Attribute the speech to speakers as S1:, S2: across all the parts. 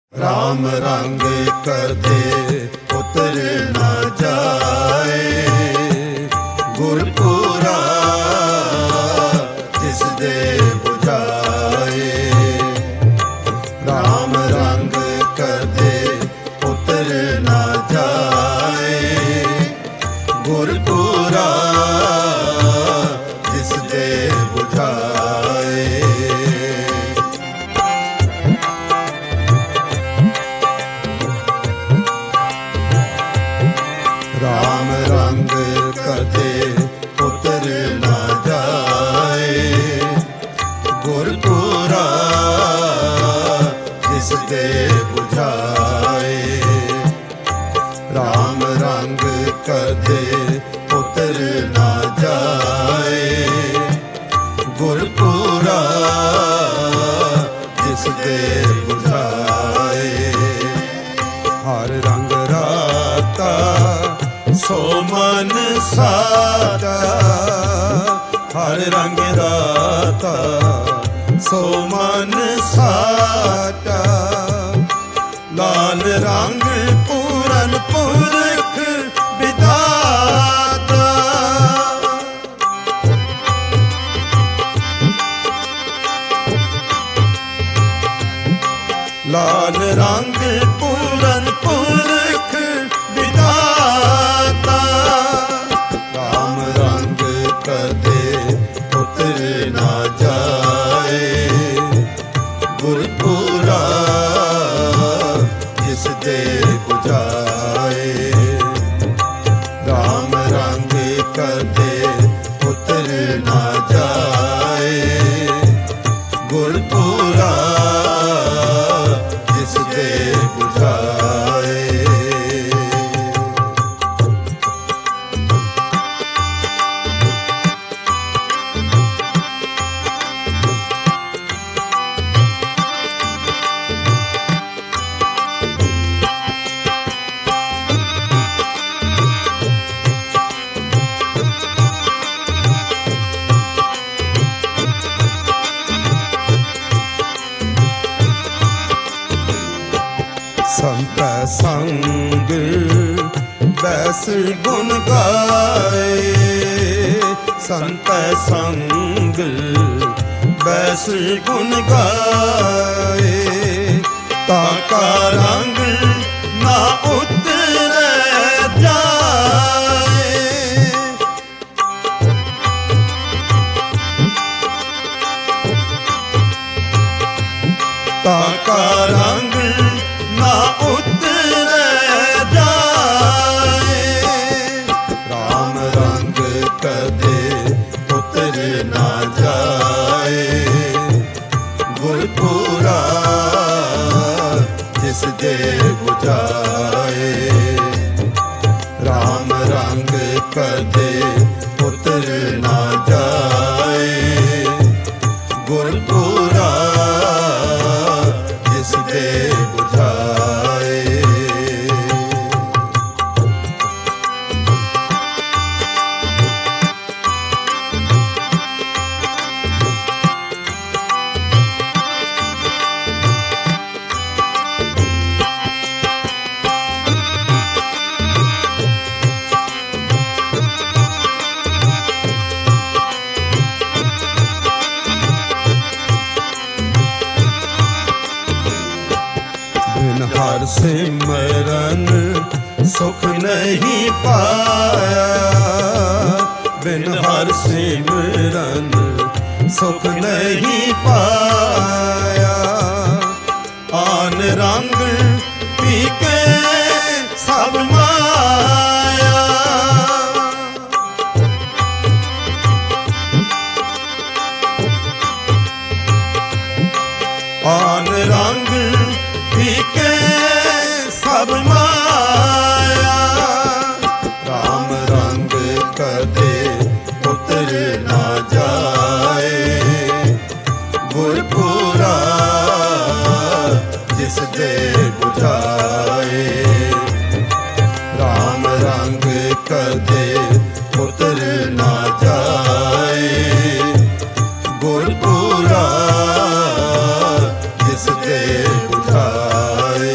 S1: राम रंग कदे उतर न जाए, गुरपुरा जिस दे बुझाए। राम रंग कदे उतर न जाए, गुरपुरा जिस दे बुझाए। राम रंग कदे उतर न जाए, गुरपुरा जिस दे बुझाए। राम रंग कदे उतर न जाए, गुरपुरा जिस दे बुझाए। हर रंग राता सो मन साता, हर रंग राता सो मन साता। लाल रंग पूरन पुरख विधाता, लाल रंग पूरन पुरख विधाता। राम रंग कदे उतर न जाए, गुरपुरा जिस दे बुझाए। राम रंग कदे उतर न जाए, गुरपुरा जिस दे बुझाए। संत संग बैस गुण गाए, संत संग बैस गुण गाए। ताका रंग ना उतरे जाए, ताका रंग ना उतरे जाए। राम रंग कदे उतर न जाए, गुरपुरा जिस दे बुझाए। राम रंग कदे उतर न जाए, गुरपुरा जिस दे बुझाए। बिन हर सिमरन सुख नहीं पाया, बिन हर सिमरन सुख नहीं पाया। आन रंग पी के सब माया, आन रंग पी के सब माया। राम रंग कदे उतर न जाए, गुरपुरा जिस दे बुझाए। राम रंग कदे उतर न जाए, गुरपुरा जिस दे बुझाए।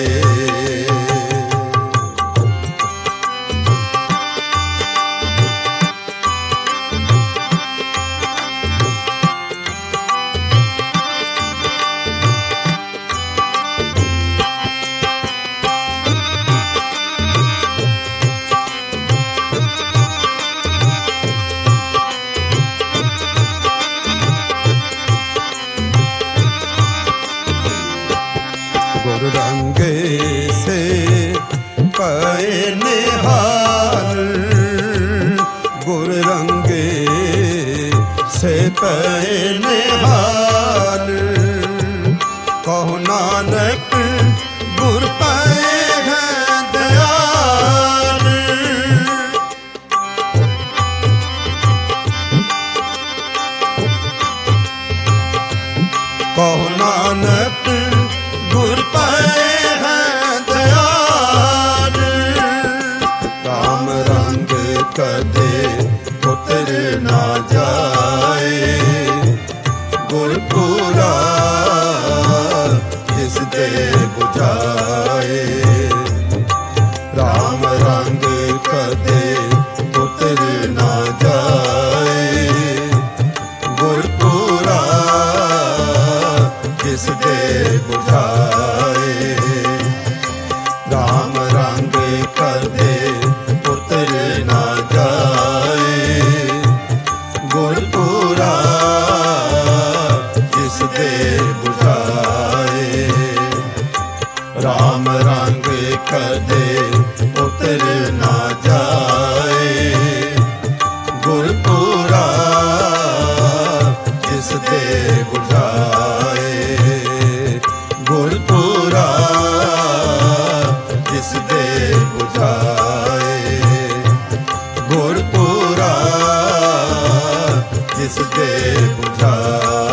S1: ਗੁਰ ਰੰਗੇ ਸੇ ਪਏ ਨਿਹਾਲ, ਗੁਰ ਰੰਗੇ ਸੇ ਪਏ ਨਿਹਾਲ। ਕਹੋ ਨਾਨਕ ਗੁਰ ਪਏ ਹੈ ਦਇਆਲ। ਕਹੋ ਨਾਨਕ ਗੁਰ ਪਏ ਹੈ ਦਇਆਲ। ਰਾਮ ਰੰਗ ਕਦੇ ਉਤਰ ਨਾ ਜਾਏ, ਗੁਰ ਪੂਰਾ ਜਿਸ ਦੇ ਬੁਝਾਏ। ਰਾਮ ਰੰਗ ਕਦੇ ਉਤਰ ਨਾ ਜਾਏ, ਗੁਰ ਪੂਰਾ ਜਿਸ ਦੇ ਬੁਝਾਏ। ਰਾਮ ਰੰਗ ਕਦੇ ਉਤਰ ਨਾ ਜਾਏ, ਗੁਰ ਪੂਰਾ ਜਿਸ ਦੇ ਬੁਝਾਏ। ਰਾਮ ਰੰਗ ਕਦੇ ਉਤਰ ਨਾ ਜਾਏ, ਗੁਰ ਪੂਰਾ ਜਿਸ ਦੇ ਬੁਝਾਏ। ਗੁਰ ਪੂਰਾ ਜਿਸ ਦੇ ਬੁਝਾਏ, ਗੁਰ ਪੂਰਾ ਜਿਸ ਦੇ ਬੁਝਾਏ।